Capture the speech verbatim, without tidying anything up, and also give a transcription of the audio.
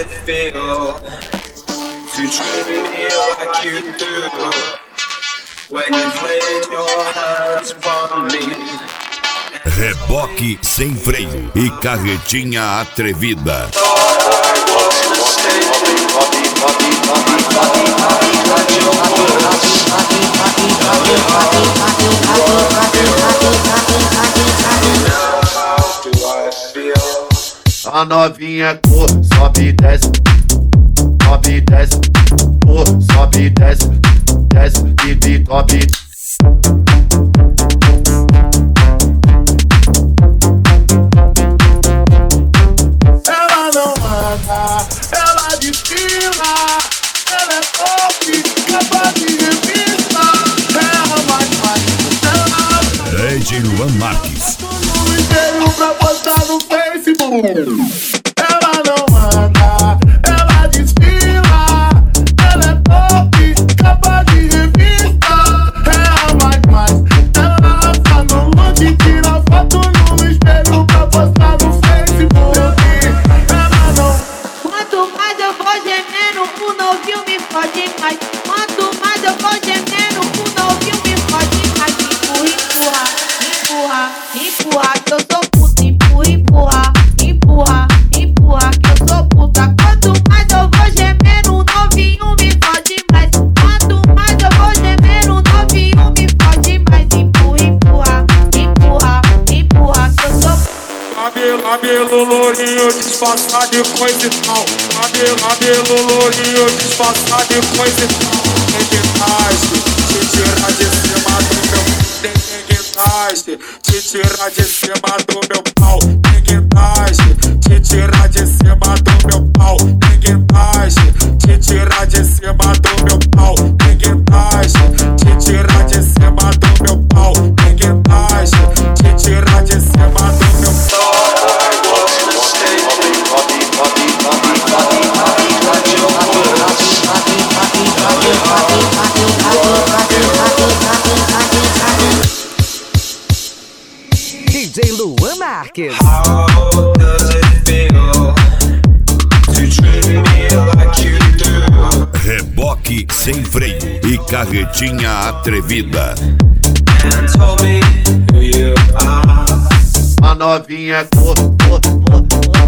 it feel to treat me like you do when you place your hands upon me? Reboque sem freio e carretinha atrevida. A novinha cor, sobe e desce, sobe e desce, cor, sobe e desce, desce e de top. Ela não anda, ela desfila, ela é top, capa de revista, ela mais mais, ela D J Luan Marques. no espelho pra postar no Facebook. Ela não anda, ela desfila, ela é top, capa de revista, ela mais mais, ela lança no look, tira foto no espelho pra postar no Facebook. Ela não. Quanto mais eu vou gemendo, o novinho me fode mais. Quanto mais eu vou gemendo, o novinho me fode mais. Empurra, empurra, empurra, empurra, que eu sou puta. Empurra, empurra, empurra, empurra, que eu sou puta. Quanto mais eu vou gemendo, o novinho me fode mais. Quanto mais eu vou gemendo, o novinho me fode mais. Empurra, empurra, empurra, empurra, que eu sou puta. Cabelo, cabelo lourinho, disfarçado de coisa e tal. Cabelo, cabelo lourinho, disfarçado de coisa e tal. Tem que taste, te tirar de cima do meu. Tem que taste, te tirar de cima do meu pau. Tem que taste, te tirar de cima do meu pau. Tem que taste, te tirar de cima do meu pau. Tem que taste, te tirar de cima do meu pau. Tem que taste, te tirar de cima do meu pau. D J Luan Marques. How does it feel to treat me like you do? Reboque sem freio e carretinha atrevida. And told me who you are. A novinha cor, cor, cor,